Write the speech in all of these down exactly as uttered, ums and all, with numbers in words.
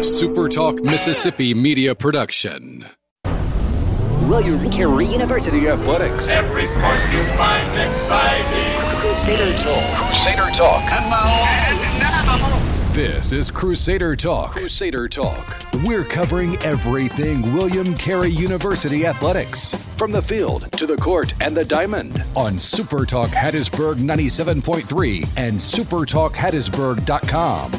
A Super Talk Mississippi media production. William Carey University Athletics. Every sport you find exciting. Crusader Talk. Crusader Talk. And now, This is Crusader Talk. Crusader Talk. We're covering everything William Carey University Athletics. From the field to the court and the diamond on Super Talk Hattiesburg ninety-seven point three and super talk hattiesburg dot com.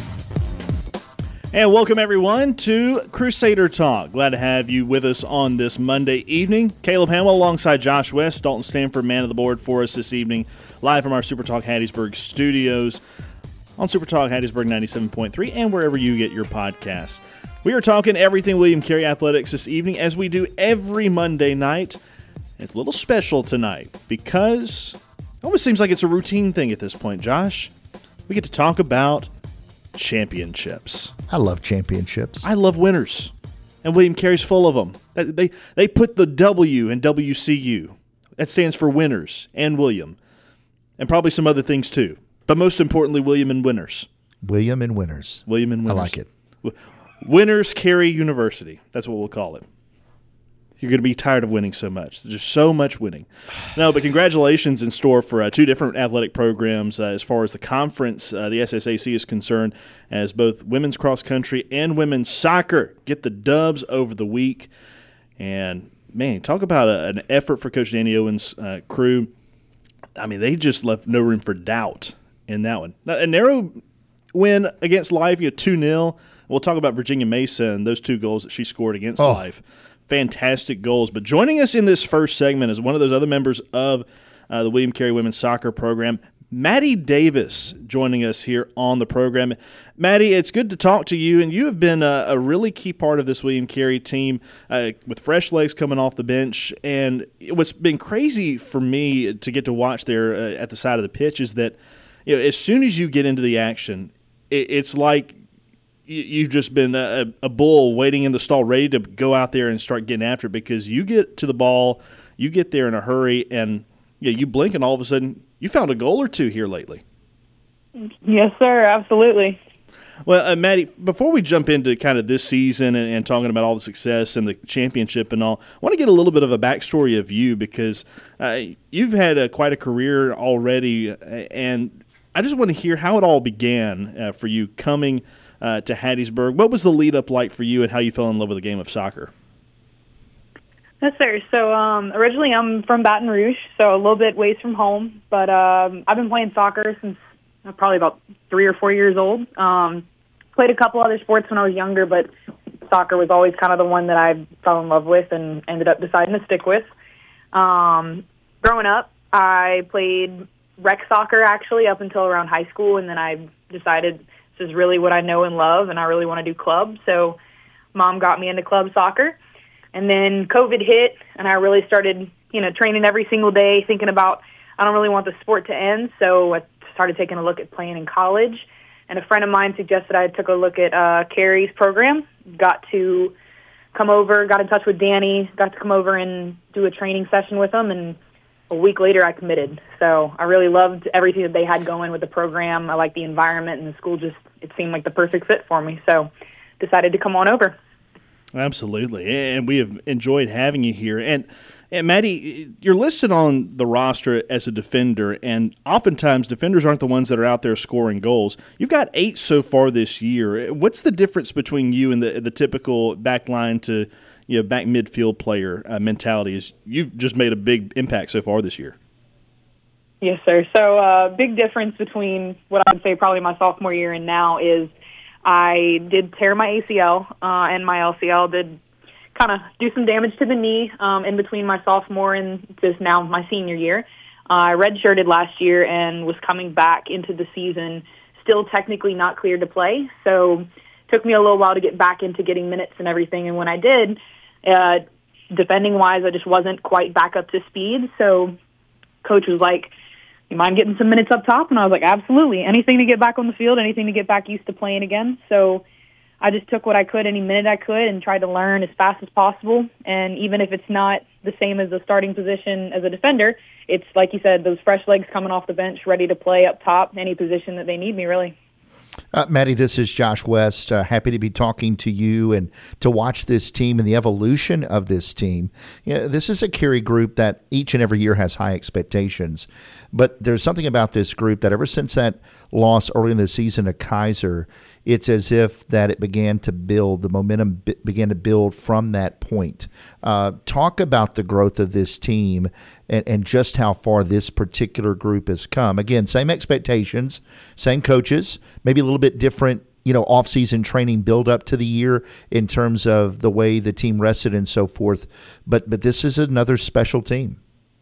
And welcome, everyone, to Crusader Talk. Glad to have you with us on this Monday evening. Caleb Hamwell alongside Josh West, Dalton Stanford, man of the board for us this evening, live from our Super Talk Hattiesburg studios on Super Talk Hattiesburg ninety-seven point three and wherever you get your podcasts. We are talking everything William Carey Athletics this evening, as we do every Monday night. It's a little special tonight because it almost seems like it's a routine thing at this point, Josh. We get to talk about championships. I love championships. I love winners, and William Carey's full of them. They they put the W in W C U. That stands for winners and William, and probably some other things too. But most importantly, William and winners. William and winners. William and winners. I like it. Winners Carey University. That's what we'll call it. You're going to be tired of winning so much. There's so much winning. No, but congratulations in store for uh, two different athletic programs uh, as far as the conference, uh, the S S A C is concerned, as both women's cross country and women's soccer get the dubs over the week. And, man, talk about a, an effort for Coach Danny Owen's uh, crew. I mean, they just left no room for doubt in that one. Now, a narrow win against Life, you know, two nil. We'll talk about Virginia Mesa and those two goals that she scored against oh. Life. Fantastic goals. But joining us in this first segment is one of those other members of uh, the William Carey Women's Soccer program, Maddie Davis, joining us here on the program. Maddie, it's good to talk to you, and you have been a, a really key part of this William Carey team uh, with fresh legs coming off the bench. And what's been crazy for me to get to watch there uh, at the side of the pitch is that, you know, as soon as you get into the action, it, it's like you've just been a, a bull waiting in the stall, ready to go out there and start getting after it, because you get to the ball, you get there in a hurry, and yeah, you blink, and all of a sudden you found a goal or two here lately. Yes, sir, absolutely. Well, uh, Maddie, before we jump into kind of this season and, and talking about all the success and the championship and all, I want to get a little bit of a backstory of you, because uh, you've had a, quite a career already, and I just want to hear how it all began uh, for you coming Uh, to Hattiesburg. What was the lead-up like for you, and how you fell in love with the game of soccer? Yes, sir. So um, originally I'm from Baton Rouge, so a little bit ways from home, but um, I've been playing soccer since uh, probably about three or four years old. Um, played a couple other sports when I was younger, but soccer was always kind of the one that I fell in love with and ended up deciding to stick with. Um, growing up, I played rec soccer actually up until around high school, and then I decided this is really what I know and love, and I really want to do club. So Mom got me into club soccer. And then COVID hit, and I really started, you know, training every single day, thinking about I don't really want the sport to end. So I started taking a look at playing in college. And a friend of mine suggested I took a look at uh, Carey's program, got to come over, got in touch with Danny, got to come over and do a training session with him, and a week later I committed. So I really loved everything that they had going with the program. I liked the environment, and the school just, it seemed like the perfect fit for me. So decided to come on over. Absolutely. And we have enjoyed having you here. And, and Maddie, you're listed on the roster as a defender, and oftentimes defenders aren't the ones that are out there scoring goals. You've got eight so far this year. What's the difference between you and the the typical back line to, you know, back midfield player uh, mentality? Is you've just made a big impact so far this year. Yes, sir. So uh, big difference between what I would say probably my sophomore year and now is I did tear my A C L uh, and my L C L, did kind of do some damage to the knee um, in between my sophomore and just now my senior year. Uh, I redshirted last year and was coming back into the season, still technically not cleared to play. So it took me a little while to get back into getting minutes and everything. And when I did, uh, defending-wise, I just wasn't quite back up to speed. So coach was like, you mind getting some minutes up top? And I was like, absolutely. Anything to get back on the field, anything to get back used to playing again. So I just took what I could, any minute I could, and tried to learn as fast as possible. And even if it's not the same as the starting position as a defender, it's, like you said, those fresh legs coming off the bench, ready to play up top, any position that they need me, really. Uh, Maddie, this is Josh West. Uh, happy to be talking to you and to watch this team and the evolution of this team. You know, this is a Carey group that each and every year has high expectations, but there's something about this group that ever since that loss early in the season to Kaiser, it's as if that it began to build, the momentum b- began to build from that point. Uh, talk about the growth of this team and, and just how far this particular group has come. Again, same expectations, same coaches, maybe a little bit different, you know, off-season training build up to the year in terms of the way the team rested and so forth. But but this is another special team.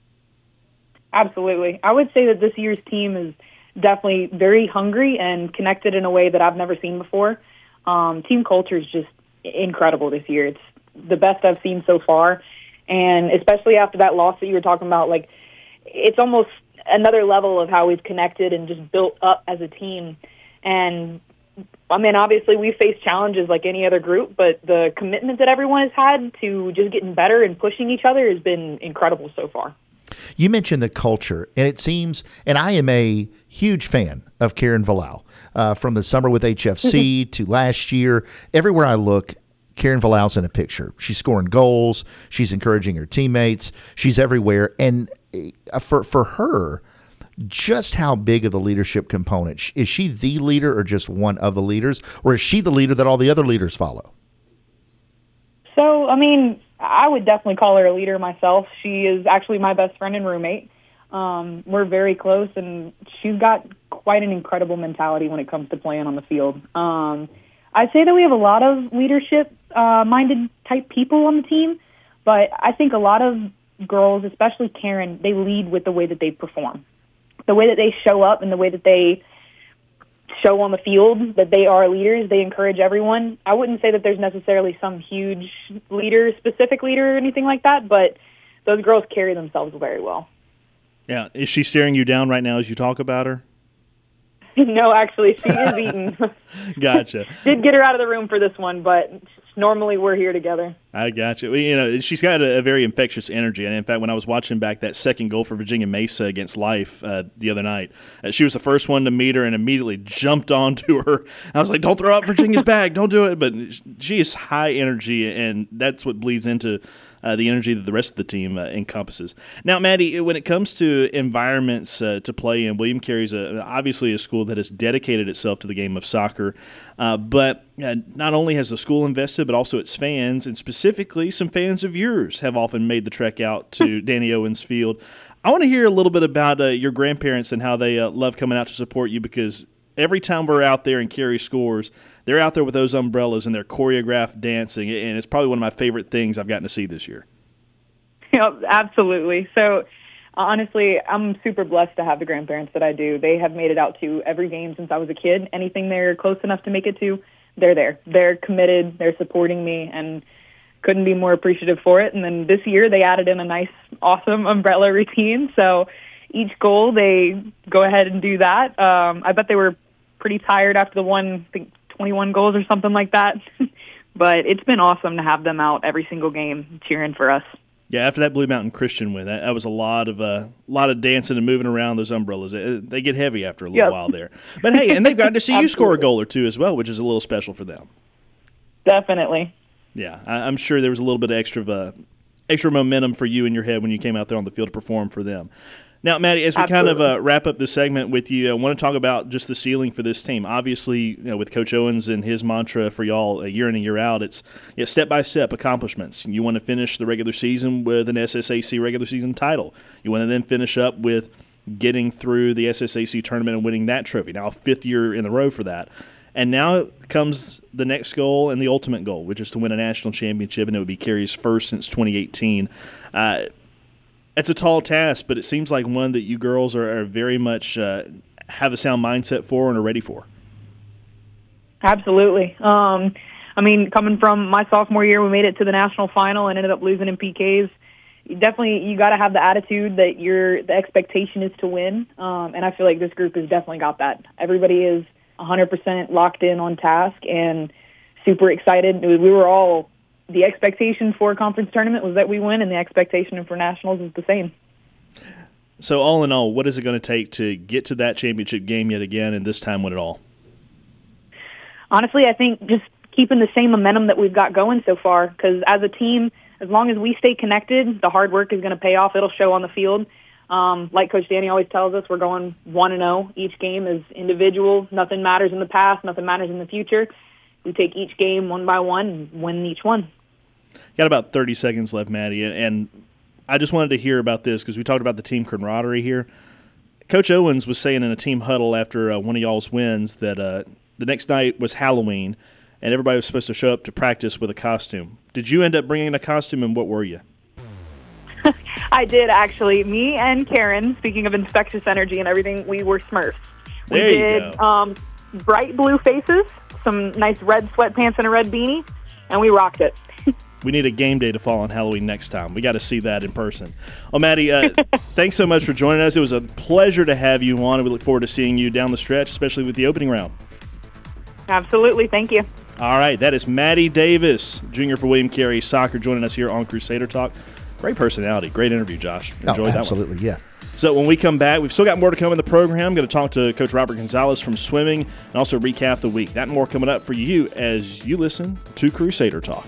Absolutely. I would say that this year's team is definitely very hungry and connected in a way that I've never seen before. Um, team culture is just incredible this year. It's the best I've seen so far. And especially after that loss that you were talking about, like, it's almost another level of how we've connected and just built up as a team. And I mean, obviously we face challenges like any other group, but the commitment that everyone has had to just getting better and pushing each other has been incredible so far. You mentioned the culture, and it seems, and I am a huge fan of Karen Vallau, uh, from the summer with H F C to last year. Everywhere I look, Karen Vallau's in a picture. She's scoring goals. She's encouraging her teammates. She's everywhere. And for for her, just how big of a leadership component? Is she the leader or just one of the leaders? Or is she the leader that all the other leaders follow? So, I mean, I would definitely call her a leader myself. She is actually my best friend and roommate. Um, we're very close, and she's got quite an incredible mentality when it comes to playing on the field. Um, I'd say that we have a lot of leadership-minded uh, type people on the team, but I think a lot of girls, especially Karen, they lead with the way that they perform, the way that they show up and the way that they show on the field that they are leaders. They encourage everyone. I wouldn't say that there's necessarily some huge leader, specific leader or anything like that, but those girls carry themselves very well. Yeah. Is she staring you down right now as you talk about her? No, actually, she is eating. Gotcha. Did get her out of the room for this one, but normally we're here together. I gotcha. Well, you know, she's got a, a very infectious energy, and in fact, when I was watching back that second goal for Virginia Mesa against Life uh, the other night, uh, she was the first one to meet her and immediately jumped onto her. I was like, "Don't throw out Virginia's bag! Don't do it!" But she is high energy, and that's what bleeds into Uh, the energy that the rest of the team uh, encompasses. Now, Maddie, when it comes to environments uh, to play in, William Carey's a, obviously a school that has dedicated itself to the game of soccer, uh, but uh, not only has the school invested, but also its fans, and specifically some fans of yours have often made the trek out to Danny Owens Field. I want to hear a little bit about uh, your grandparents and how they uh, love coming out to support you, because every time we're out there and Carey scores, they're out there with those umbrellas and they're choreographed dancing, and it's probably one of my favorite things I've gotten to see this year. Yep, absolutely. So, honestly, I'm super blessed to have the grandparents that I do. They have made it out to every game since I was a kid. Anything they're close enough to make it to, they're there. They're committed. They're supporting me, and couldn't be more appreciative for it. And then this year they added in a nice, awesome umbrella routine. So each goal, they go ahead and do that. Um, I bet they were pretty tired after the one, I think, twenty-one goals or something like that. But it's been awesome to have them out every single game cheering for us. Yeah, after that Blue Mountain Christian win, that, that was a lot of uh, lot of dancing and moving around those umbrellas. They, they get heavy after a little yep. while there. But, hey, and they've gotten to see you score a goal or two as well, which is a little special for them. Definitely. Yeah, I, I'm sure there was a little bit of extra, uh, extra momentum for you in your head when you came out there on the field to perform for them. Now, Maddie, as we Absolutely. kind of uh, wrap up this segment with you, I want to talk about just the ceiling for this team. Obviously, you know, with Coach Owens and his mantra for y'all, a year in and year out, it's yeah, step-by-step accomplishments. You want to finish the regular season with an S S A C regular season title. You want to then finish up with getting through the S S A C tournament and winning that trophy. Now, fifth year in a row for that. And now comes the next goal and the ultimate goal, which is to win a national championship, and it would be Carey's first since twenty eighteen. Uh, It's a tall task, but it seems like one that you girls are, are very much uh, have a sound mindset for and are ready for. Absolutely. Um, I mean, coming from my sophomore year, we made it to the national final and ended up losing in P Ks. You definitely, you got to have the attitude that you're, the expectation is to win, um, and I feel like this group has definitely got that. Everybody is one hundred percent locked in on task and super excited. We were all The expectation for a conference tournament was that we win, and the expectation for nationals is the same. So all in all, what is it going to take to get to that championship game yet again and this time win it all? honestly, I think just keeping the same momentum that we've got going so far, because as a team, as long as we stay connected, the hard work is going to pay off. It'll show on the field. Um, like Coach Danny always tells us, we're going one and oh. Each game is individual. Nothing matters in the past. Nothing matters in the future. We take each game one by one and win each one. Got about thirty seconds left, Maddie, and I just wanted to hear about this because we talked about the team camaraderie here. Coach Owens was saying in a team huddle after uh, one of y'all's wins that uh, the next night was Halloween, and everybody was supposed to show up to practice with a costume. Did you end up bringing a costume, and what were you? I did, actually. Me and Karen, speaking of infectious energy and everything, we were Smurfs. We There you did go. Um, bright blue faces, some nice red sweatpants and a red beanie, and we rocked it. We need a game day to fall on Halloween next time. We got to see that in person. Well, Maddie, uh, thanks so much for joining us. It was a pleasure to have you on, and we look forward to seeing you down the stretch, especially with the opening round. Absolutely. Thank you. All right, that is Maddie Davis, junior for William Carey Soccer, joining us here on Crusader Talk. Great personality. Great interview, Josh. Enjoyed oh, that absolutely, one. yeah. So when we come back, we've still got more to come in the program. I'm going to talk to Coach Robert Gonzalez from swimming and also recap the week. That and more coming up for you as you listen to Crusader Talk.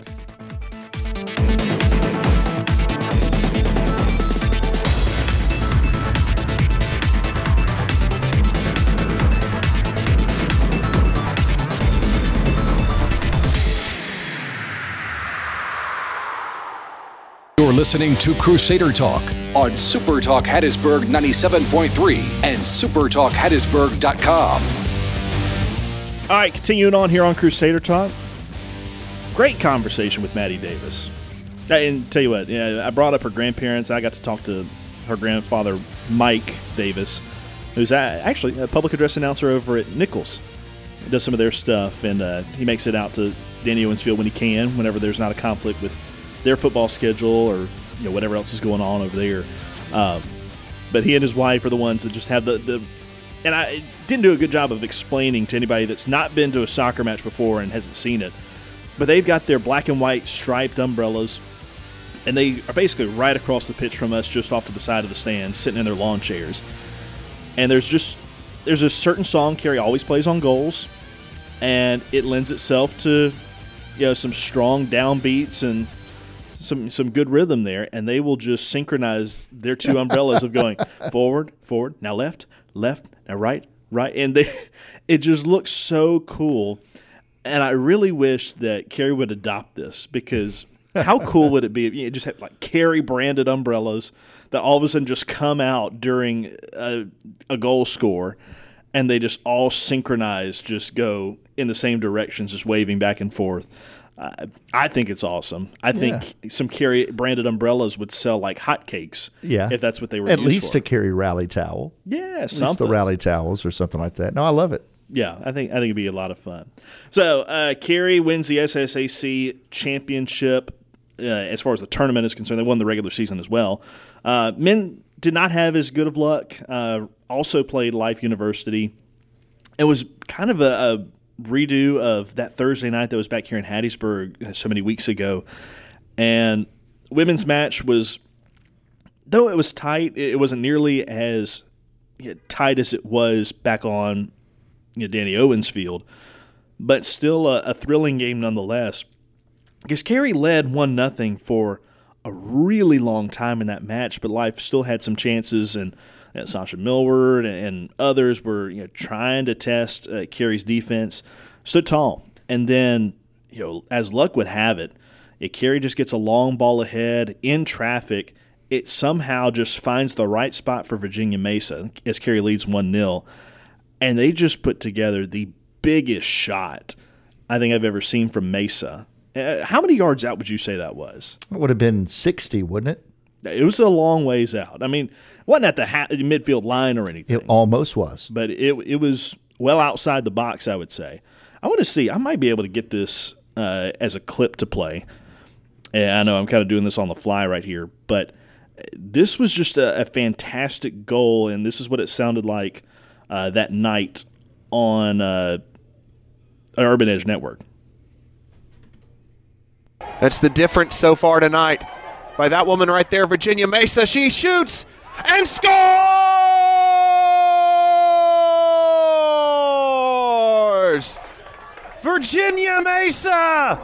You're listening to Crusader Talk on Super Talk Hattiesburg ninety-seven point three and super talk hattiesburg dot com. All right, continuing on here on Crusader Talk. Great conversation with Maddie Davis. And tell you what, yeah, I brought up her grandparents. I got to talk to her grandfather, Mike Davis, who's actually a public address announcer over at Nichols. He does some of their stuff, and uh, he makes it out to Danny Owens Field when he can, whenever there's not a conflict with their football schedule or you know whatever else is going on over there. Um, but he and his wife are the ones that just have the, the – and I didn't do a good job of explaining to anybody that's not been to a soccer match before and hasn't seen it. But they've got their black and white striped umbrellas, and they are basically right across the pitch from us, just off to the side of the stands, sitting in their lawn chairs. And there's just – there's a certain song Carey always plays on goals, and it lends itself to you know some strong downbeats and – Some some good rhythm there, and they will just synchronize their two umbrellas of going forward, forward, now left, left, now right, right, and they it just looks so cool. And I really wish that Carey would adopt this, because how cool would it be if you just had like Carey branded umbrellas that all of a sudden just come out during a, a goal score, and they just all synchronize, just go in the same directions, just waving back and forth. Uh, I think it's awesome. I think yeah. some Carey branded umbrellas would sell like hotcakes. Yeah, if that's what they were. At used least for. a Carey rally towel. Yeah, At something. least the rally towels or something like that. No, I love it. Yeah, I think I think it'd be a lot of fun. So uh, Carey wins the S S A C championship. Uh, as far as the tournament is concerned, they won the regular season as well. Uh, men did not have as good of luck. Uh, also played Life University. It was kind of a, a redo of that Thursday night that was back here in Hattiesburg so many weeks ago. And women's match was, though it was tight, it wasn't nearly as you know, tight as it was back on you know, Danny Owens Field, but still a, a thrilling game nonetheless. Because Carey led one nothing for a really long time in that match, but Life still had some chances, and And Sasha Millward and others were you know, trying to test uh, Carey's defense. Stood tall. And then, you know, as luck would have it, if Carey just gets a long ball ahead in traffic, it somehow just finds the right spot for Virginia Mesa as Carey leads one nil. And they just put together the biggest shot I think I've ever seen from Mesa. Uh, how many yards out would you say that was? It would have been sixty, wouldn't it? It was a long ways out. I mean, it wasn't at the ha- midfield line or anything. It almost was. But it it was well outside the box, I would say. I want to see. I might be able to get this uh, as a clip to play. And I know I'm kind of doing this on the fly right here, but this was just a, a fantastic goal, and this is what it sounded like uh, that night on uh, Urban Edge Network. That's the difference so far tonight. By that woman right there, Virginia Mesa. She shoots and scores! Virginia Mesa!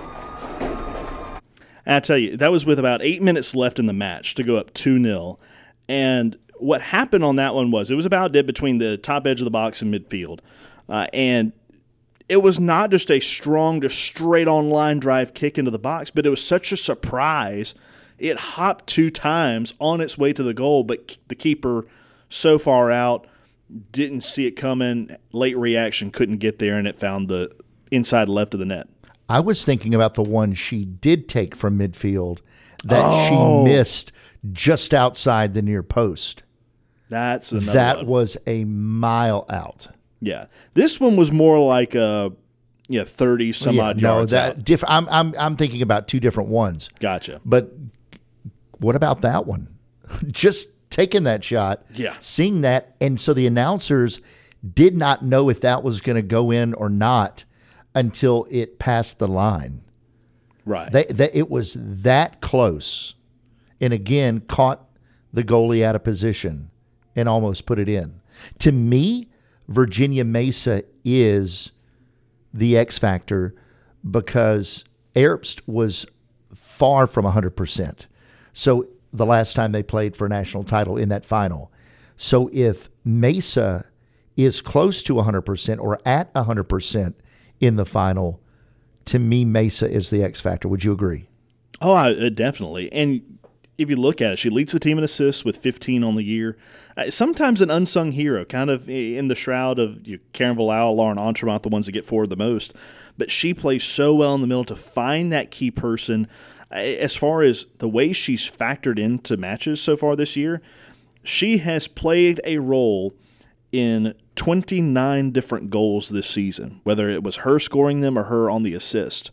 And I tell you, that was with about eight minutes left in the match to go up two nil. And what happened on that one was it was about dead between the top edge of the box and midfield. Uh, and it was not just a strong, just straight-on line drive kick into the box, but it was such a surprise. It hopped two times on its way to the goal, but the keeper so far out, didn't see it coming, late reaction, couldn't get there, and it found the inside left of the net. I was thinking about the one she did take from midfield that Oh. she missed just outside the near post. That's another That one. was a mile out. Yeah. This one was more like a yeah, thirty some Yeah, odd no, yards that out. diff- I'm I'm I'm thinking about two different ones. Gotcha. But what about that one? Just taking that shot, Yeah. seeing that, and so the announcers did not know if that was going to go in or not until it passed the line. Right. They, they, it was that close, and again caught the goalie out of position and almost put it in. To me, Virginia Mesa is the X factor because Erbst was far from one hundred percent. So the last time they played for a national title in that final. So if Mesa is close to one hundred percent or at one hundred percent in the final, to me, Mesa is the X factor. Would you agree? Oh, I, uh, definitely. And if you look at it, she leads the team in assists with fifteen on the year. Uh, sometimes an unsung hero, kind of in the shroud of you know, Karen Villau, Lauren Entremont, the ones that get forward the most. But she plays so well in the middle to find that key person. As far as the way she's factored into matches so far this year, she has played a role in twenty-nine different goals this season, whether it was her scoring them or her on the assist.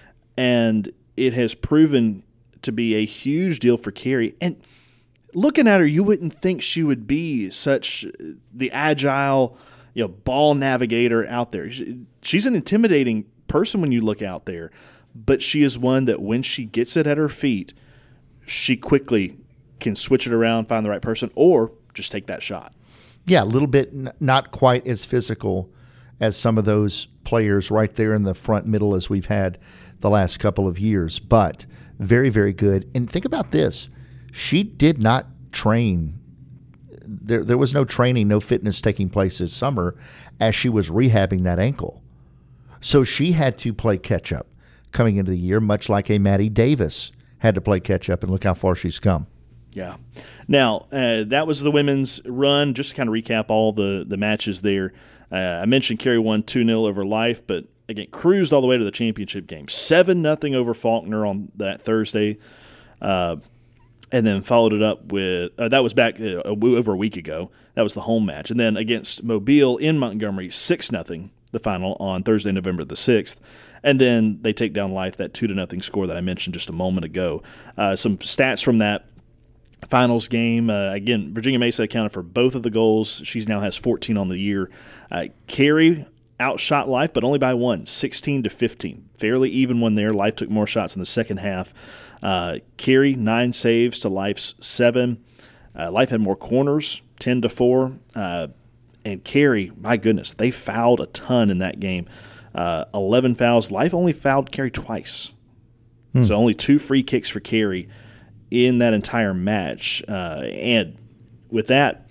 And it has proven to be a huge deal for Carey. And looking at her, you wouldn't think she would be such the agile, you know, ball navigator out there. She's an intimidating person when you look out there. But she is one that when she gets it at her feet, she quickly can switch it around, find the right person, or just take that shot. Yeah, a little bit n- not quite as physical as some of those players right there in the front middle as we've had the last couple of years, but very, very good. And think about this. She did not train. There, there was no training, no fitness taking place this summer as she was rehabbing that ankle. So she had to play catch-up coming into the year, much like a Maddie Davis had to play catch-up, and look how far she's come. Yeah. Now, uh, that was the women's run. Just to kind of recap all the, the matches there. Uh, I mentioned Carey won two nil over Life, but, again, cruised all the way to the championship game. seven nothing over Faulkner on that Thursday, uh, and then followed it up with uh, – that was back uh, over a week ago. That was the home match. And then against Mobile in Montgomery, six nothing, the final, on Thursday, November the sixth. And then they take down Life, that two to nothing score that I mentioned just a moment ago. Uh, some stats from that finals game. Uh, again, Virginia Mesa accounted for both of the goals. She now has fourteen on the year. Uh, Carey outshot Life, but only by one, sixteen to fifteen. Fairly even one there. Life took more shots in the second half. Uh, Carey, nine saves to Life's seven. Uh, Life had more corners, ten to four. Uh, and Carey, my goodness, they fouled a ton in that game. Uh, eleven fouls. Life only fouled Carey twice. Hmm. So only two free kicks for Carey in that entire match. Uh, and with that,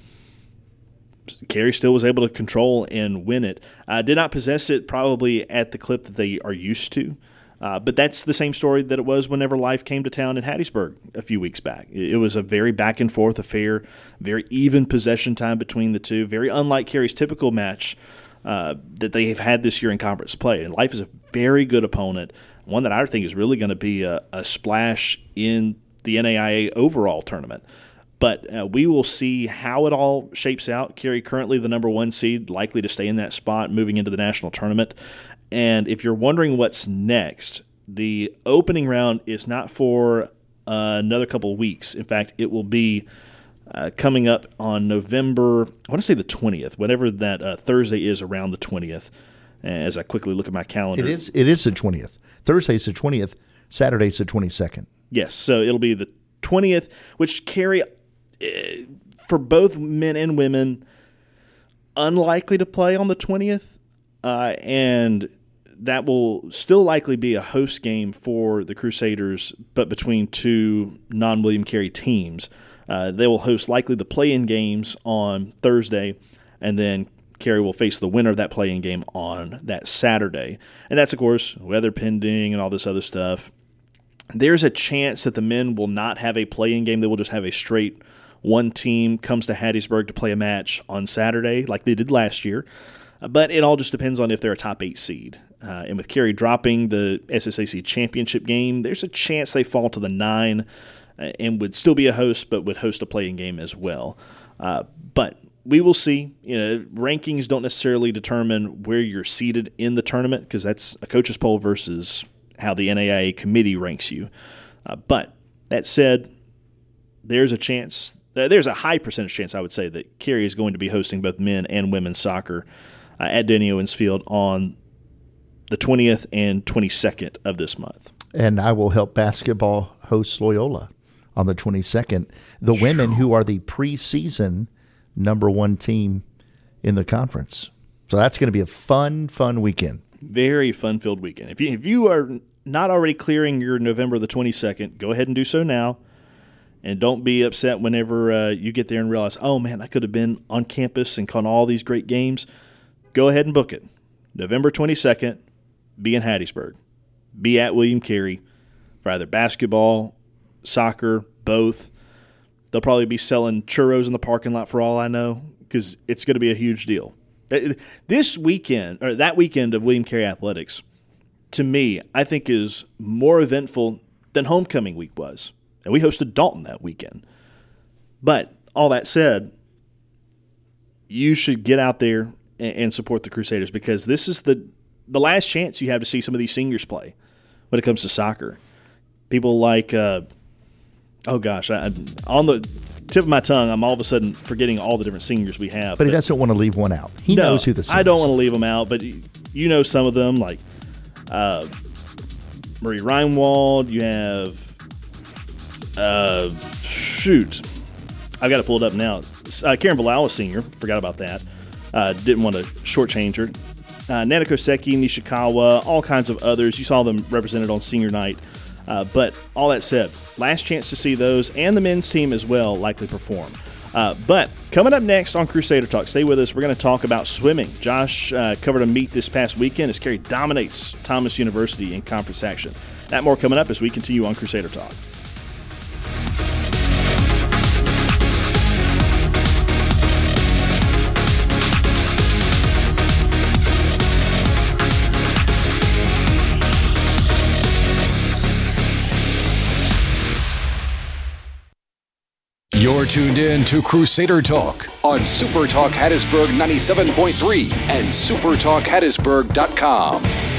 Carey still was able to control and win it. Uh, did not possess it probably at the clip that they are used to. Uh, but that's the same story that it was whenever Life came to town in Hattiesburg a few weeks back. It was a very back-and-forth affair, very even possession time between the two, very unlike Carey's typical match uh, that they have had this year in conference play. And Life is a very good opponent, one that I think is really going to be a, a splash in the N A I A overall tournament. But uh, we will see how it all shapes out. Carey currently the number one seed, likely to stay in that spot moving into the national tournament. And if you're wondering what's next, the opening round is not for uh, another couple of weeks. In fact, it will be uh, coming up on November, I want to say the twentieth, whatever that uh, Thursday is around the twentieth, as I quickly look at my calendar. It is, it is the twentieth. Thursday's the twentieth. Saturday's the twenty-second. Yes, so it'll be the twentieth, which Carey, for both men and women, unlikely to play on the twentieth. Uh, and that will still likely be a host game for the Crusaders, but between two non-William Carey teams. Uh, they will host likely the play-in games on Thursday, and then Carey will face the winner of that play-in game on that Saturday. And that's, of course, weather pending and all this other stuff. There's a chance that the men will not have a play-in game. They will just have a straight one team comes to Hattiesburg to play a match on Saturday like they did last year. But it all just depends on if they're a top eight seed. Uh, and with Carey dropping the S S A C championship game, there's a chance they fall to the nine uh, and would still be a host, but would host a play-in game as well. Uh, but we will see. You know, rankings don't necessarily determine where you're seated in the tournament because that's a coach's poll versus how the N A I A committee ranks you. Uh, but that said, there's a chance, uh, there's a high percentage chance, I would say, that Carey is going to be hosting both men and women's soccer uh, at Denny Owens Field on the twentieth and twenty-second of this month. And I will help basketball host Loyola on the twenty-second. The women who are the preseason number one team in the conference. So that's going to be a fun, fun weekend. Very fun-filled weekend. If you, if you are not already clearing your November the twenty-second, go ahead and do so now. And don't be upset whenever uh, you get there and realize, oh, man, I could have been on campus and caught all these great games. Go ahead and book it. November twenty-second, be in Hattiesburg. Be at William Carey for either basketball, soccer, both. They'll probably be selling churros in the parking lot for all I know because it's going to be a huge deal. This weekend, or that weekend of William Carey Athletics, to me, I think is more eventful than homecoming week was. And we hosted Dalton that weekend. But all that said, you should get out there and support the Crusaders because this is the the last chance you have to see some of these seniors play when it comes to soccer. People like, uh, oh gosh, I, on the tip of my tongue, I'm all of a sudden forgetting all the different seniors we have. But, but he doesn't want to leave one out. He no, knows who the seniors I don't want to leave them out, but you know some of them, like uh, Marie Reinwald. You have, uh, shoot, I've got it pulled up now. Uh, Karen Bilal, senior, forgot about that. Uh, didn't want to shortchange her. Uh, Nana Koseki, Nishikawa, all kinds of others. You saw them represented on senior night. Uh, but all that said, last chance to see those and the men's team as well likely perform. Uh, but coming up next on Crusader Talk, stay with us. We're going to talk about swimming. Josh uh, covered a meet this past weekend as Carey dominates Thomas University in conference action. That more coming up as we continue on Crusader Talk. You're tuned in to Crusader Talk on Super Talk Hattiesburg ninety-seven point three and super talk hattiesburg dot com.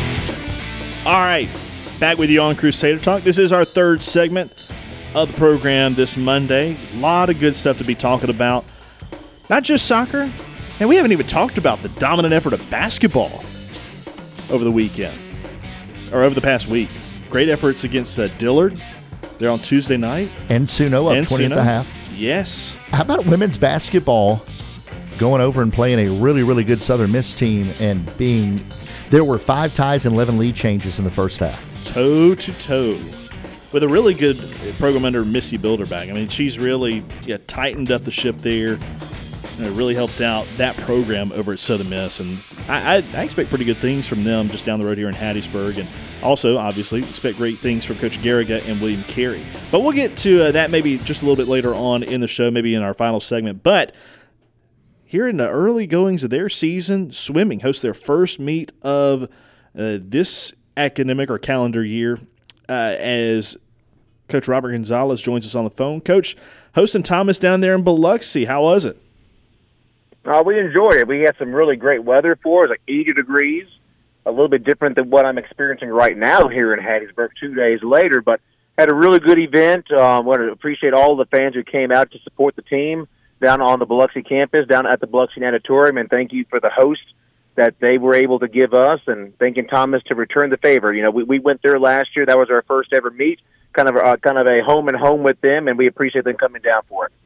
All right, back with you on Crusader Talk. This is our third segment of the program this Monday. A lot of good stuff to be talking about. Not just soccer. And we haven't even talked about the dominant effort of basketball over the weekend, or over the past week. Great efforts against uh, Dillard. They're on Tuesday night. Encino up twenty at the half. Yes. How about women's basketball going over and playing a really, really good Southern Miss team and being – there were five ties and eleven lead changes in the first half. Toe to toe with a really good program under Missy Bilderback. I mean, she's really yeah, tightened up the ship there. And it really helped out that program over at Southern Miss. And I, I, I expect pretty good things from them just down the road here in Hattiesburg. And also, obviously, expect great things from Coach Garriga and William Carey. But we'll get to uh, that maybe just a little bit later on in the show, maybe in our final segment. But here in the early goings of their season, swimming hosts their first meet of uh, this academic or calendar year uh, as Coach Robert Gonzalez joins us on the phone. Coach, hosting Thomas down there in Biloxi, how was it? Uh, we enjoyed it. We had some really great weather for us, like eighty degrees, a little bit different than what I'm experiencing right now here in Hattiesburg two days later, but had a really good event. I um, want to appreciate all the fans who came out to support the team down on the Biloxi campus, down at the Biloxi Natatorium, and thank you for the host that they were able to give us, and thanking Thomas to return the favor. You know, we, we went there last year. That was our first ever meet, kind of uh, kind of a home and home with them, and we appreciate them coming down for it.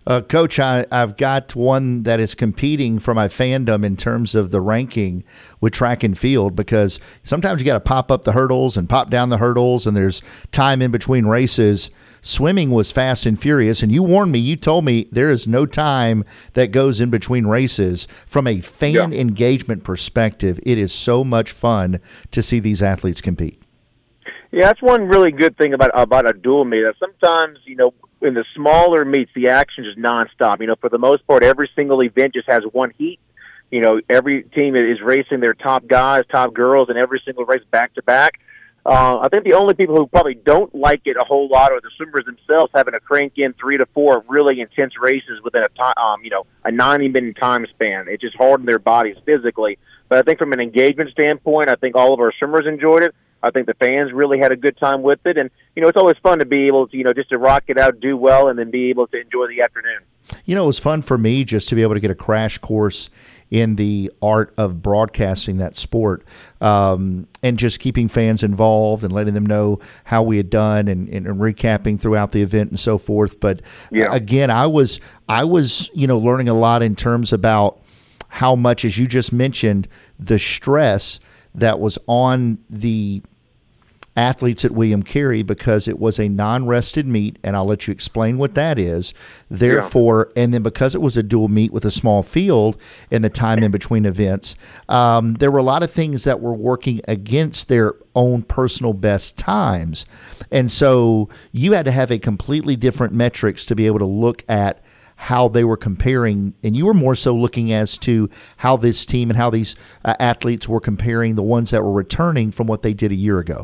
Uh, Coach, I, I've got one that is competing for my fandom in terms of the ranking with track and field, because sometimes you got to pop up the hurdles and pop down the hurdles, and there's time in between races. Swimming was fast and furious, and you warned me. You told me there is no time that goes in between races. From a fan yeah. engagement perspective, it is so much fun to see these athletes compete. Yeah, that's one really good thing about about a dual meet. That sometimes, you know, in the smaller meets, the action is nonstop. You know, for the most part, every single event just has one heat. You know, every team is racing their top guys, top girls, in every single race back to back. Uh, I think the only people who probably don't like it a whole lot are the swimmers themselves, having to crank in three to four really intense races within a time, um, you know, a ninety minute time span. It just hardened their bodies physically. But I think from an engagement standpoint, I think all of our swimmers enjoyed it. I think the fans really had a good time with it. And, you know, it's always fun to be able to, you know, just to rock it out, do well, and then be able to enjoy the afternoon. You know, it was fun for me just to be able to get a crash course in the art of broadcasting that sport, um, and just keeping fans involved and letting them know how we had done, and, and recapping throughout the event and so forth. But yeah. again, I was, I was, you know, learning a lot in terms about how much, as you just mentioned, the stress that was on the athletes at William Carey, because it was a non-rested meet, and I'll let you explain what that is. Therefore, yeah. and then because it was a dual meet with a small field and the time in between events, um, there were a lot of things that were working against their own personal best times. And so you had to have a completely different metrics to be able to look at how they were comparing, and you were more so looking as to how this team and how these uh, athletes were comparing the ones that were returning from what they did a year ago.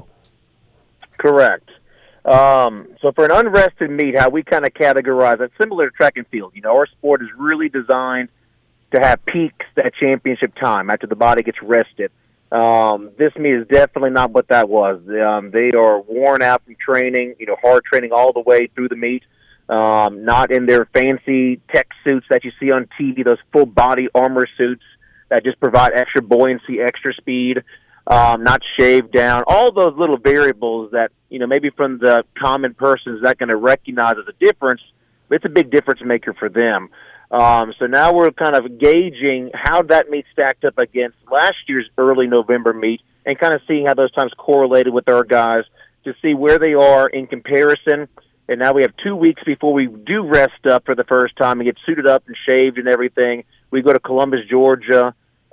Correct. Um, so for an unrested meet, how we kind of categorize it, similar to track and field. You know, our sport is really designed to have peaks at championship time after the body gets rested. Um, this meet is definitely not what that was. Um, they are worn out from training, you know, hard training all the way through the meet. Um, not in their fancy tech suits that you see on T V, those full body armor suits that just provide extra buoyancy, extra speed. Um, not shaved down, all those little variables that, you know, maybe from the common person is not going to recognize as a difference, but it's a big difference maker for them. Um, so now we're kind of gauging how that meet stacked up against last year's early November meet, and kind of seeing how those times correlated with our guys to see where they are in comparison. And now we have two weeks before we do rest up for the first time and get suited up and shaved and everything. We go to Columbus, Georgia.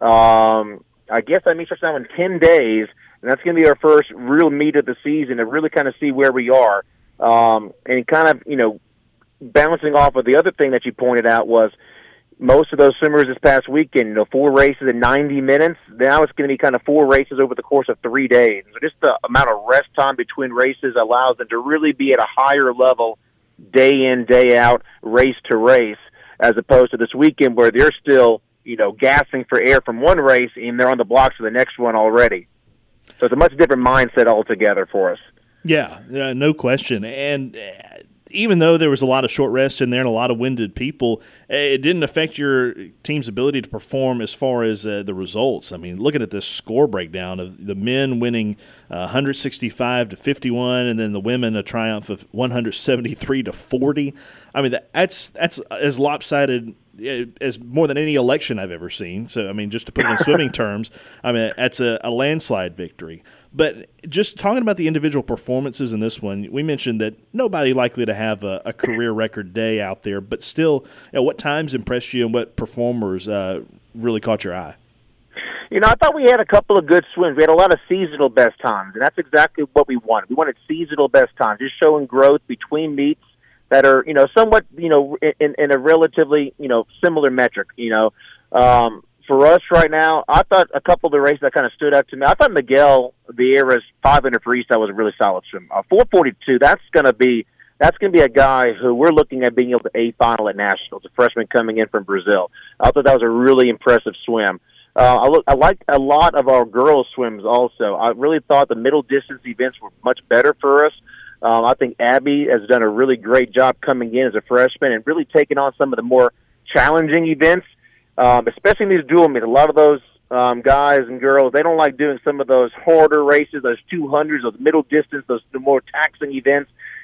Um, I guess that meets us now in ten days, and that's going to be our first real meet of the season to really kind of see where we are. Um, and kind of, you know, bouncing off of the other thing that you pointed out was most of those swimmers this past weekend, you know, four races in ninety minutes. Now it's going to be kind of four races over the course of three days. So just the amount of rest time between races allows them to really be at a higher level day in, day out, race to race, as opposed to this weekend where they're still, you know, gasping for air from one race, and they're on the blocks for the next one already. So it's a much different mindset altogether for us. Yeah, uh, no question. And uh, even though there was a lot of short rest in there and a lot of winded people, it didn't affect your team's ability to perform as far as uh, the results. I mean, looking at this score breakdown of the men winning uh, one sixty-five to fifty-one, and then the women a triumph of one seventy-three to forty. I mean, that, that's that's as lopsided as more than any election I've ever seen. So, I mean, just to put it in swimming terms, I mean, that's a, a landslide victory. But just talking about the individual performances in this one, we mentioned that nobody likely to have a, a career record day out there, but still, you know, what times impressed you and what performers uh, really caught your eye? You know, I thought we had a couple of good swims. We had a lot of seasonal best times, and that's exactly what we wanted. We wanted seasonal best times, just showing growth between meets that are, you know, somewhat, you know, in, in a relatively, you know, similar metric, you know. Um, for us right now, I thought a couple of the races that kind of stood out to me. I thought Miguel Vieira's five hundred freestyle was a really solid swim. Uh, four forty-two, that's going to be that's going to be a guy who we're looking at being able to A final at nationals, a freshman coming in from Brazil. I thought that was a really impressive swim. Uh, I, look, I liked a lot of our girls' swims also. I really thought the middle distance events were much better for us. Um, I think Abby has done a really great job coming in as a freshman and really taking on some of the more challenging events, um, especially in these dual meets. A lot of those um, guys and girls, they don't like doing some of those harder races, those two hundreds, those middle distance, those the more taxing events.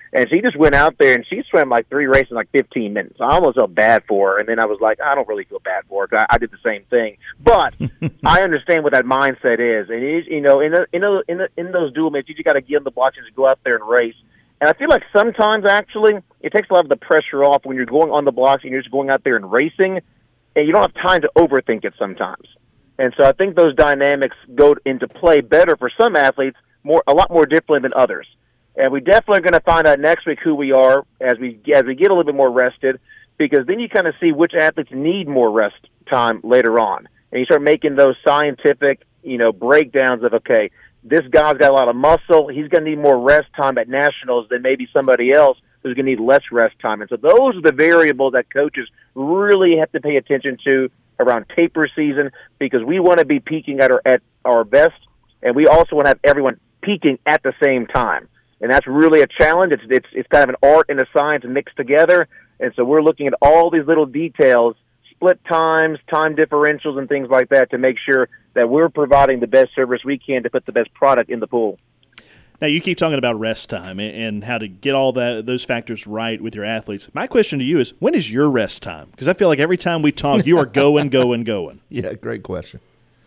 And she just went out there, and she swam like three races in like fifteen minutes. I almost felt bad for her, and then I was like, I don't really feel bad for her, 'cause I, I did the same thing. But I understand what that mindset is. And, it is, you know, in, a, in, a, in, a, in those dual meets, you just got to give them the blocks and just go out there and race. And I feel like sometimes, actually, it takes a lot of the pressure off when you're going on the blocks and you're just going out there and racing, and you don't have time to overthink it sometimes. And so I think those dynamics go into play better for some athletes, more a lot more differently than others. And we definitely are going to find out next week who we are as we as we get a little bit more rested, because then you kind of see which athletes need more rest time later on. And you start making those scientific, you know, breakdowns of, okay, this guy's got a lot of muscle. He's going to need more rest time at nationals than maybe somebody else who's going to need less rest time. And so those are the variables that coaches really have to pay attention to around taper season, because we want to be peaking at our, at our best, and we also want to have everyone peaking at the same time. And that's really a challenge. It's, it's, it's kind of an art and a science mixed together. And so we're looking at all these little details, split times, time differentials, and things like that to make sure that we're providing the best service we can to put the best product in the pool. Now, you keep talking about rest time and how to get all that those factors right with your athletes. My question to you is, when is your rest time? Because I feel like every time we talk, you are going, going, going. Yeah, great question.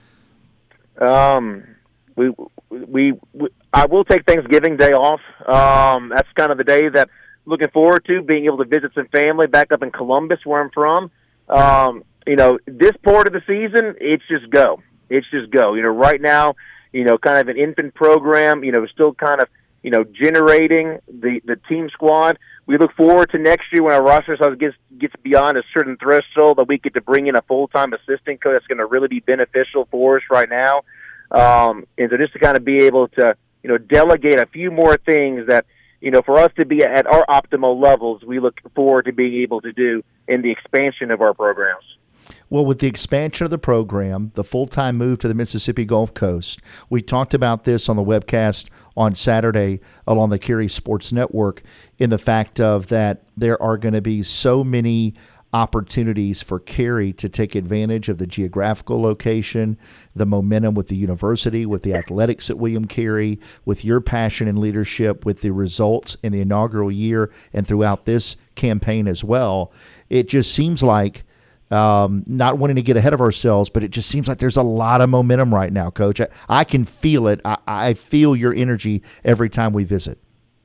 Um, we, we, we I will take Thanksgiving Day off. Um, that's kind of the day that I'm looking forward to, being able to visit some family back up in Columbus, where I'm from. Um, you know, this part of the season, it's just go. It's just go. You know, right now, you know, kind of an infant program, you know, still kind of, you know, generating the, the team squad. We look forward to next year when our roster size gets, gets beyond a certain threshold that we get to bring in a full-time assistant coach that's going to really be beneficial for us right now. Um, and so just to kind of be able to, you know, delegate a few more things that, you know, for us to be at our optimal levels, we look forward to being able to do in the expansion of our programs. Well, with the expansion of the program, the full-time move to the Mississippi Gulf Coast, we talked about this on the webcast on Saturday along the Carey Sports Network, in the fact of that there are going to be so many opportunities for Carey to take advantage of the geographical location, the momentum with the university, with the athletics at William Carey, with your passion and leadership, with the results in the inaugural year and throughout this campaign as well. It just seems like, Um, not wanting to get ahead of ourselves, but it just seems like there's a lot of momentum right now, Coach. I, I can feel it. I, I feel your energy every time we visit.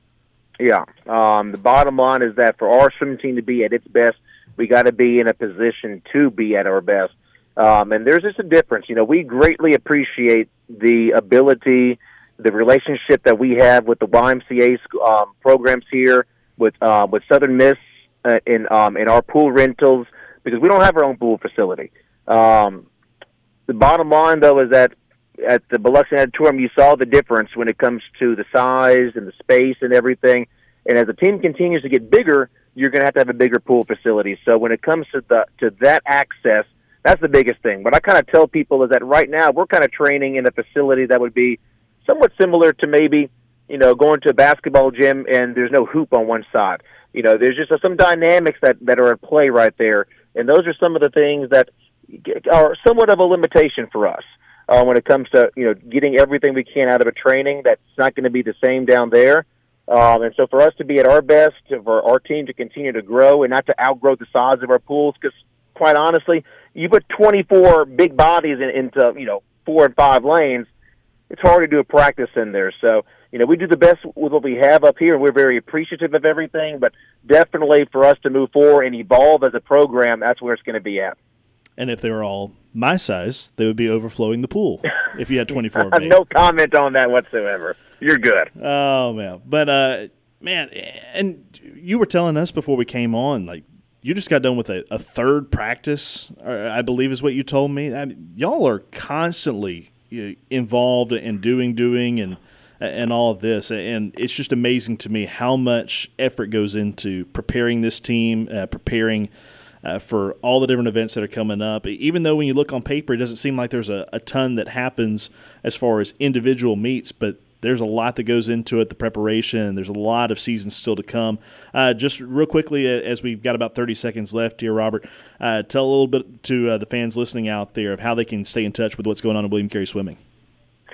Yeah. Um, the bottom line is that for our swim team to be at its best, we got to be in a position to be at our best. Um, and there's just a difference. You know, we greatly appreciate the ability, the relationship that we have with the Y M C A um, programs here, with uh, with Southern Miss uh, in um, in our pool rentals, because we don't have our own pool facility. Um, the bottom line, though, is that at the Biloxi Auditorium, you saw the difference when it comes to the size and the space and everything. And as the team continues to get bigger, you're going to have to have a bigger pool facility. So when it comes to the to that access, that's the biggest thing. What I kind of tell people is that right now we're kind of training in a facility that would be somewhat similar to maybe, you know, going to a basketball gym and there's no hoop on one side. You know, there's just some dynamics that, that are at play right there. And those are some of the things that are somewhat of a limitation for us uh, when it comes to, you know, getting everything we can out of a training that's not going to be the same down there. Um, and so for us to be at our best, for our team to continue to grow and not to outgrow the size of our pools, because quite honestly, you put twenty-four big bodies in, into, you know, four and five lanes, it's hard to do a practice in there. So, you know, we do the best with what we have up here, and we're very appreciative of everything, but definitely for us to move forward and evolve as a program, that's where it's going to be at. And if they were all my size, they would be overflowing the pool if you had twenty-four of me. No comment on that whatsoever. You're good. Oh, man. But, uh, man, and you were telling us before we came on, like, you just got done with a, a third practice, I believe is what you told me. I mean, y'all are constantly involved in doing, doing, and and all of this. And it's just amazing to me how much effort goes into preparing this team, uh, preparing uh, for all the different events that are coming up. Even though when you look on paper, it doesn't seem like there's a, a ton that happens as far as individual meets, but there's a lot that goes into it, the preparation. There's a lot of seasons still to come. Uh, just real quickly, as we've got about thirty seconds left here, Robert, uh, tell a little bit to uh, the fans listening out there of how they can stay in touch with what's going on in William Carey Swimming.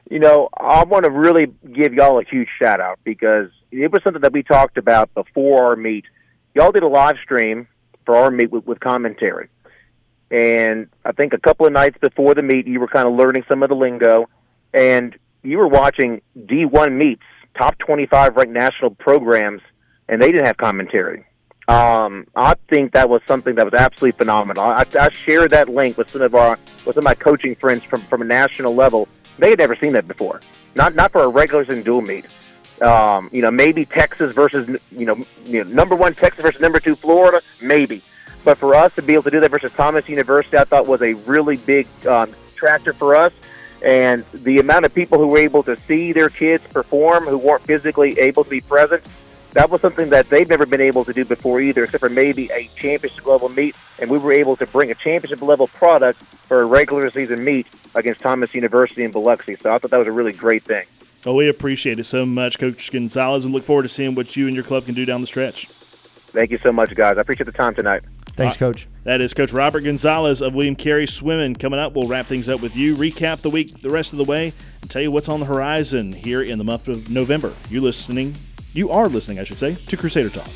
You know, I want to really give y'all a huge shout out because it was something that we talked about before our meet. Y'all did a live stream for our meet with, with commentary. And I think a couple of nights before the meet, you were kind of learning some of the lingo. And you were watching D one meets, top twenty-five ranked national programs, and they didn't have commentary. Um, I think that was something that was absolutely phenomenal. I, I shared that link with some of our with some of my coaching friends from, from a national level. They had never seen that before. Not not for a regular season dual meet. Um, you know, maybe Texas versus you know, you know number one Texas versus number two Florida, maybe. But for us to be able to do that versus Thomas University, I thought was a really big um, tractor for us. And the amount of people who were able to see their kids perform who weren't physically able to be present, that was something that they've never been able to do before either, except for maybe a championship-level meet. And we were able to bring a championship-level product for a regular season meet against Thomas University in Biloxi. So I thought that was a really great thing. Oh, we appreciate it so much, Coach Gonzalez, and look forward to seeing what you and your club can do down the stretch. Thank you so much, guys. I appreciate the time tonight. Thanks, Coach. That is Coach Robert Gonzalez of William Carey Swimming. Coming up, we'll wrap things up with you, recap the week the rest of the way, and tell you what's on the horizon here in the month of November. You listening, you are listening, I should say, to Crusader Talk.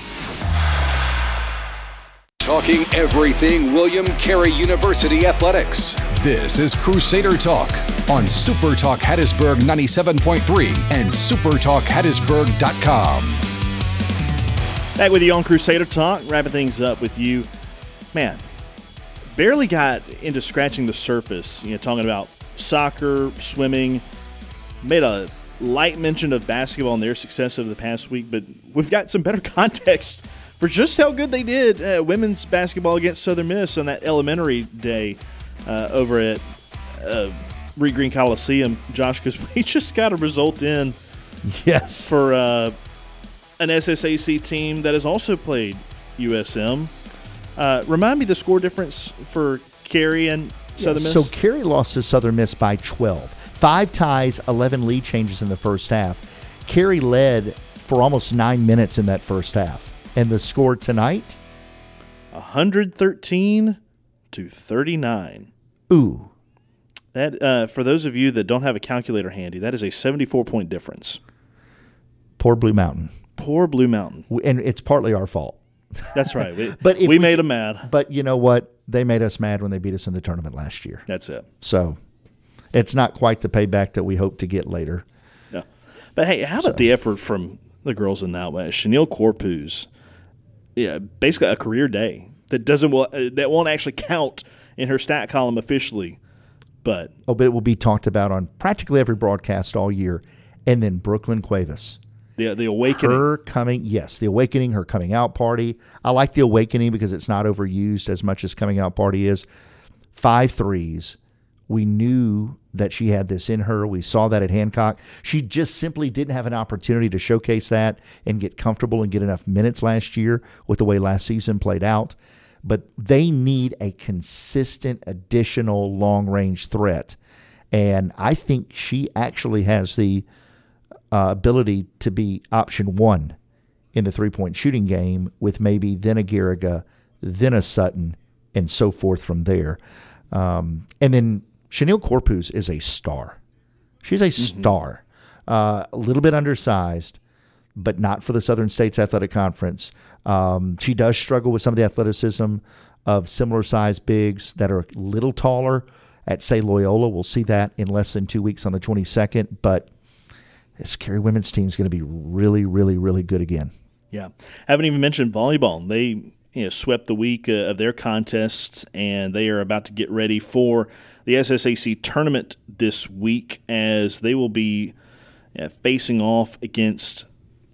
Talking everything William Carey University athletics. This is Crusader Talk on Super Talk Hattiesburg ninety-seven point three and super talk hattiesburg dot com. Back with you on Crusader Talk, wrapping things up with you. Man, barely got into scratching the surface, you know, talking about soccer, swimming, made a light mention of basketball and their success over the past week, but we've got some better context for just how good they did uh, women's basketball against Southern Miss on that elementary day uh, over at uh, Reed Green Coliseum, Josh, because we just got a result in yes. for uh, an S S A C team that has also played U S M. Uh, remind me the score difference for Carey and Southern yes, Miss. So Carey lost to Southern Miss by twelve. Five ties, eleven lead changes in the first half. Carey led for almost nine minutes in that first half. And the score tonight? one thirteen to thirty-nine. Ooh. That uh, for those of you that don't have a calculator handy, that is a seventy-four point difference. Poor Blue Mountain. Poor Blue Mountain. And it's partly our fault. That's right. We, but we, we made them mad. But you know what? They made us mad when they beat us in the tournament last year. That's it. So it's not quite the payback that we hope to get later. No. But, hey, how about so. the effort from the girls in that way? Chanel Corpus, yeah, basically a career day that doesn't that won't actually count in her stat column officially. But oh, but it will be talked about on practically every broadcast all year. And then Brooklyn Cuevas. The the awakening. Her coming, yes, the awakening, her coming out party. I like the awakening because it's not overused as much as coming out party is. Five threes. We knew that she had this in her. We saw that at Hancock. She just simply didn't have an opportunity to showcase that and get comfortable and get enough minutes last year with the way last season played out. But they need a consistent additional long-range threat. And I think she actually has the Uh, ability to be option one in the three-point shooting game with maybe then a Garriga, then a Sutton, and so forth from there. Um, and then Chanel Corpus is a star. She's a mm-hmm. star. Uh, a little bit undersized, but not for the Southern States Athletic Conference. Um, she does struggle with some of the athleticism of similar-sized bigs that are a little taller at, say, Loyola. We'll see that in less than two weeks on the twenty-second, but this Carey women's team is going to be really, really, really good again. Yeah. Haven't even mentioned volleyball. They you know, swept the week uh, of their contests, and they are about to get ready for the S S A C tournament this week as they will be uh, facing off against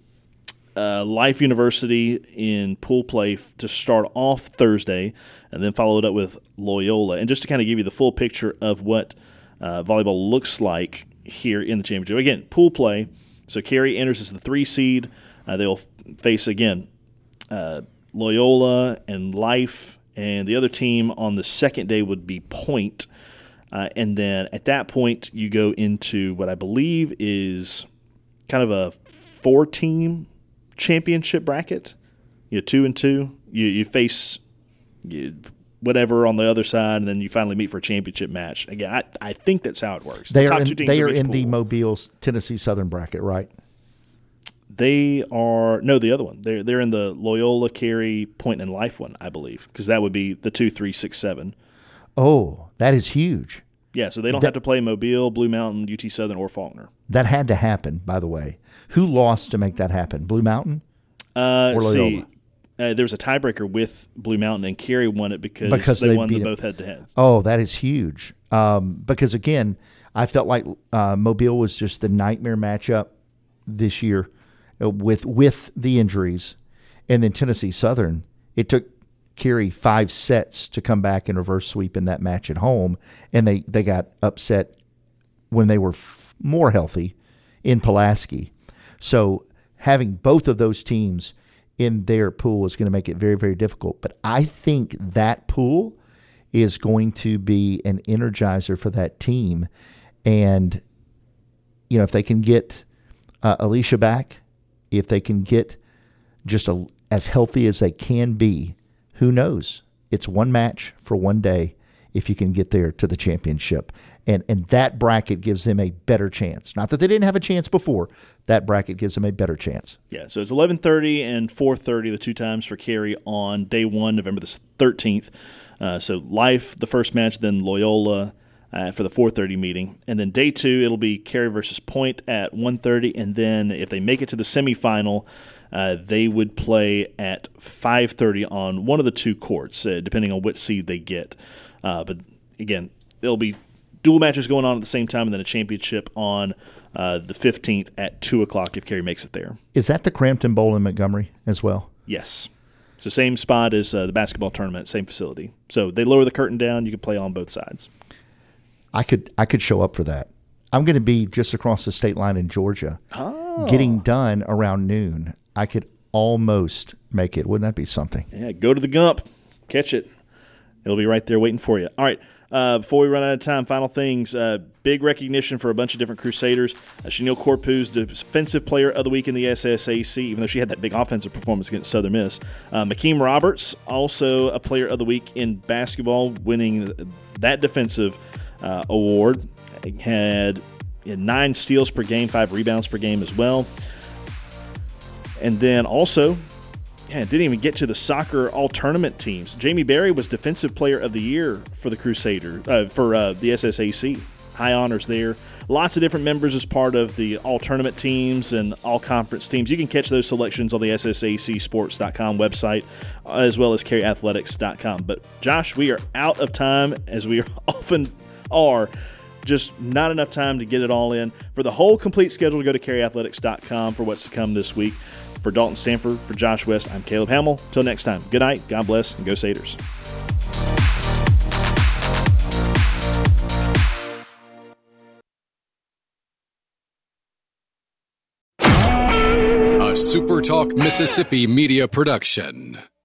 uh, Life University in pool play to start off Thursday and then followed up with Loyola. And just to kind of give you the full picture of what uh, volleyball looks like here in the championship. Again, pool play. So Carey enters as the three seed. Uh, they'll face, again, uh, Loyola and Life, and the other team on the second day would be Point. Uh, and then at that point, you go into what I believe is kind of a four-team championship bracket. You know, two and two. You, you face you, whatever on the other side, and then you finally meet for a championship match. Again, I, I think that's how it works. They the are top in, two teams they of are each in pool. the Mobile Tennessee Southern bracket, right? They are no the other one. They're they're in the Loyola, Cary, Point and Life one, I believe, because that would be the two, three, six, seven. Oh, that is huge. Yeah, so they don't that, have to play Mobile, Blue Mountain, U T Southern, or Faulkner. That had to happen, by the way. Who lost to make that happen? Blue Mountain uh, or Loyola? See, uh, there was a tiebreaker with Blue Mountain, and Cary won it because, because they, they won the beat both head-to-heads. Oh, that is huge. Um, because, again, I felt like uh, Mobile was just the nightmare matchup this year uh, with with the injuries. And then Tennessee Southern, it took Cary five sets to come back and reverse sweep in that match at home, and they, they got upset when they were f- more healthy in Pulaski. So having both of those teams in their pool is going to make it very, very difficult. But I think that pool is going to be an energizer for that team. And, you know, if they can get uh, Alicia back, if they can get just a, as healthy as they can be, who knows? It's one match for one day if you can get there to the championship. And and that bracket gives them a better chance. Not that they didn't have a chance before. That bracket gives them a better chance. Yeah, so it's eleven thirty and four thirty, the two times for Cary on day one, November the thirteenth. Uh, so Life, the first match, then Loyola uh, for the four thirty meeting. And then day two, it'll be Cary versus Point at one thirty. And then if they make it to the semifinal, Uh, they would play at five thirty on one of the two courts, uh, depending on which seed they get. Uh, but, again, there'll be dual matches going on at the same time and then a championship on uh, the fifteenth at two o'clock if Cary makes it there. Is that the Crampton Bowl in Montgomery as well? Yes. It's the same spot as uh, the basketball tournament, same facility. So they lower the curtain down. You can play on both sides. I could I could show up for that. I'm going to be just across the state line in Georgia, oh. getting done around noon. I could almost make it. Wouldn't that be something? Yeah, go to the Gump. Catch it. It'll be right there waiting for you. All right, uh, before we run out of time, final things. Uh, big recognition for a bunch of different Crusaders. Uh, Chanel Corpus, Defensive Player of the Week in the S S A C, even though she had that big offensive performance against Southern Miss. Uh, Makeem Roberts, also a Player of the Week in basketball, winning that defensive uh, award. Had, had nine steals per game, five rebounds per game as well. And then also, yeah, didn't even get to the soccer all-tournament teams. Jamie Berry was Defensive Player of the Year for the Crusaders, uh, for uh, the S S A C. High honors there. Lots of different members as part of the all-tournament teams and all-conference teams. You can catch those selections on the S S A C sports dot com website, as well as Cary Athletics dot com. But, Josh, we are out of time, as we often are. Just not enough time to get it all in. For the whole complete schedule, go to Cary Athletics dot com for what's to come this week. For Dalton Stanford, for Josh West, I'm Caleb Hamill. Till next time, good night, God bless, and go Satyrs. A SuperTalk Mississippi media production.